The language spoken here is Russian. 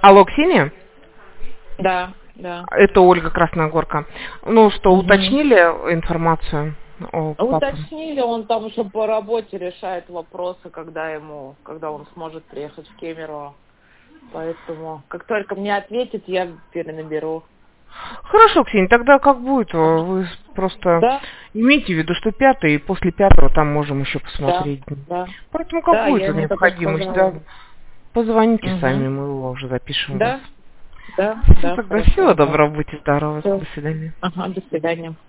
Алло, Ксения? Да, да. Это Ольга Красногорка. Ну что, Угу. уточнили информацию о папе? Уточнили, он там еще по работе решает вопросы, когда он сможет приехать в Кемерово. Поэтому, как только мне ответит, я перенаберу. Хорошо, Ксения, тогда как будет? Ага. Вы просто Да, имейте в виду, что 5-й, и после 5-го там можем еще да, посмотреть. да. Поэтому как Да, будет я ему так и необходимость, сказала. да, позвоните Угу. сами, мы его уже запишем вас. Да, да, Все, да, тогда хорошо. всего доброго, будьте здоровы, Всё. до свидания. Ага, до свидания.